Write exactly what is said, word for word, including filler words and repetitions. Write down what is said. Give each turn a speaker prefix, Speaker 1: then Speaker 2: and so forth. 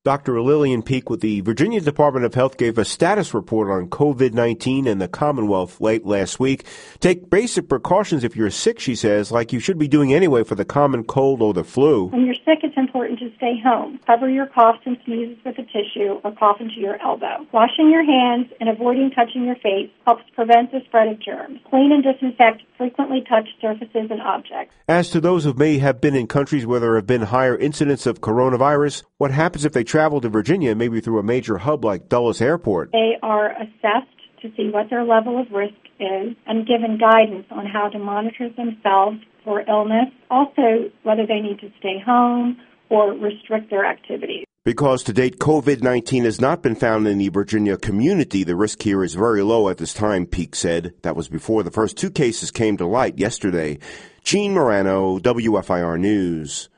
Speaker 1: Doctor Lillian Peek with the Virginia Department of Health gave a status report on covid nineteen in the Commonwealth late last week. Take basic precautions if you're sick, she says, like you should be doing anyway for the common cold or the flu.
Speaker 2: When you're sick, it's important to stay home. Cover your coughs and sneezes with a tissue or cough into your elbow. Washing your hands and avoiding touching your face helps prevent the spread of germs. Clean and disinfect frequently touched surfaces and objects.
Speaker 1: As to those who may have been in countries where there have been higher incidents of coronavirus, what happens if they travel to Virginia, maybe through a major hub like Dulles Airport?
Speaker 2: They are assessed to see what their level of risk is and given guidance on how to monitor themselves for illness, also whether they need to stay home or restrict their activities.
Speaker 1: Because to date, covid nineteen has not been found in the Virginia community, the risk here is very low at this time, Peek said. That was before the first two cases came to light yesterday. Gene Morano, W F I R News.